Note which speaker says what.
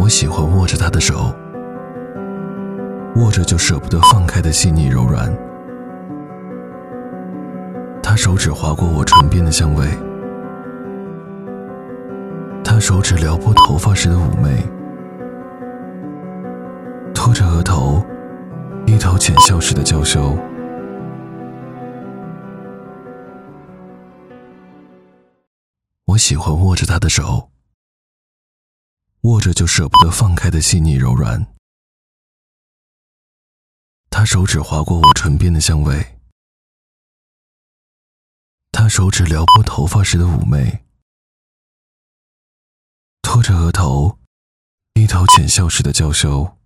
Speaker 1: 我喜欢握着她的手，握着就舍不得放开的细腻柔软。她手指划过我唇边的香味，她手指撩拨头发时的妩媚，托着额头一头浅笑时的娇羞。我喜欢握着她的手，握着就舍不得放开的细腻柔软。她手指划过我唇边的香味，她手指撩拨头发时的妩媚，托着额头一头浅笑时的娇羞。